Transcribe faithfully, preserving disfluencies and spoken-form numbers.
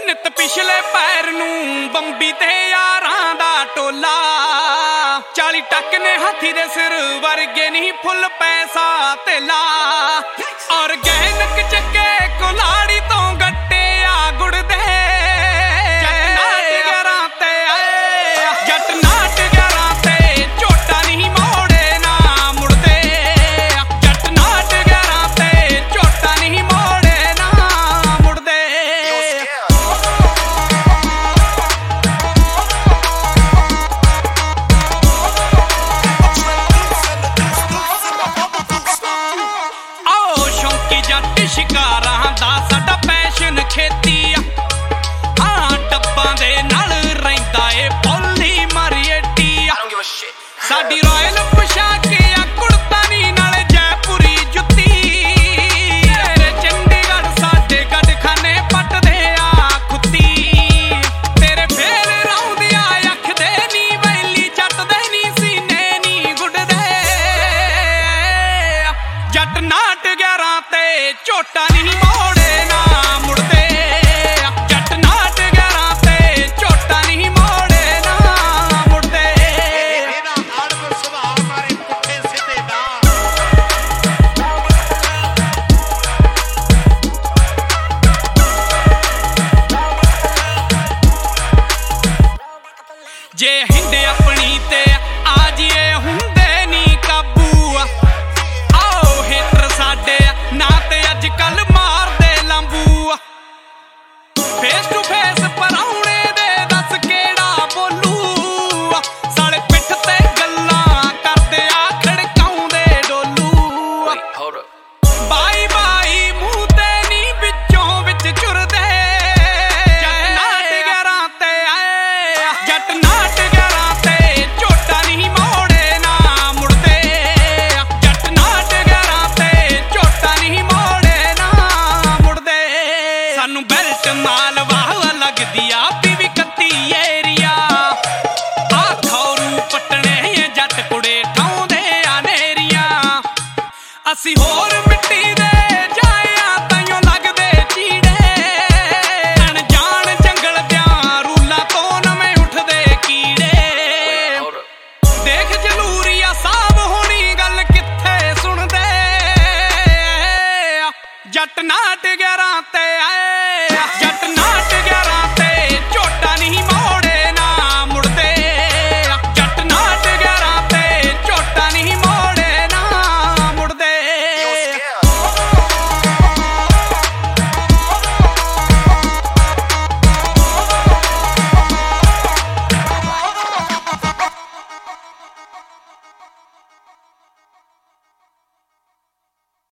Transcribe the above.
ਨਿਤ ਪਿਛਲੇ ਪੈਰ ਨੂੰ ਬੰਬੀ ਤੇ ਯਾਰਾਂ ਦਾ ਟੋਲਾ। ਚਾਲੀ ਟੱਕ ਨੇ ਹਾਥੀ ਦੇ ਸਿਰ ਵਰਗੇ ਨਹੀਂ ਫੁੱਲ ਪੈਸਾ ਧੇਲਾ। ਔਰ ਗਹਿਨਕ ਚੱਕੇ ਕੁਲਾੜੀ ਤੋਂ ਗੱਟੇ ਆ ਗੁੜ ਦੇ। ਜੱਟ ਨਾਟ ਗਿਆਰਾਂ ਤੇ ਆਏ ਜੱਟ ਨਾਟ ਗਿਆਰਾਂ ਤੇ ਝੋਟਾ ਨਹੀਂ ਮੋੜੇ ਨਾ ਮੁੜਦੇ। ਜੱਟ ਨਾਟ ਗਿਆਰਾਂ ਤੇ ਝੋਟਾ ਨਹੀਂ ਮੋੜੇ ਨਾ ਮੁੜਦੇ। ਆਓ ਸ਼ੌਂਕੀ ਜੱਟ ਸ਼ਿਕਾਰਾਂ ਦਾ ਸਾਡਾ ਪੈਸ਼ਨ ਖੇਤੀ ਆ। ਹਾਂ ਡੱਬਾਂ ਦੇ ਨਾਲ ਰਹਿੰਦਾ ਏ ਪੌਲੀ ਮਰੀਏਟੀ ਆ। ਸਾਡੀ ਰਾਇਲ ਪੋਸ਼ਾਕ ਆ ਕੁੜਤਾ ਨੀ ਨਾਲੇ ਜੈਪੁਰੀ ਜੁੱਤੀ। ਤੇਰੇ ਚੰਡੀਗੜ੍ਹ ਸਾਡੇ ਗੱਡਖਾਨੇ ਪੱਟਦੇ ਆ ਖੁੱਤੀ। ਤੇਰੇ ਫੇਰ ਰੌਂਦੀਆਂ ਅੱਖ ਦੇ ਨੀ ਵੈਲੀ ਜੱਟ ਦੇ ਨੀ ਸੀਨੇ ਨੀ ਗੁੱਡਦੇ। ਜੱਟ ਨਾਟ ਗਿਆਰਾਂ ਤੇ ਝੋਟਾ ਨਹੀਂ ਮੋੜੇ ਨਾ ਮੁੜਦੇ। ਜੱਟ ਨਾਟ ਗਿਆਰਾਂ ਤੇ ਝੋਟਾ ਨਹੀਂ ਮੋੜੇ ਨਾ ਮੁੜਦੇ। ਇਹਦਾ ਆੜਵ ਸੁਭਾਅ ਮਾਰੇ ਪੁੱਠੇ ਸਿੱਧੇ ਦਾ। ਜੇ ਹਿੰਡ ਆਪਣੀ ਤੇ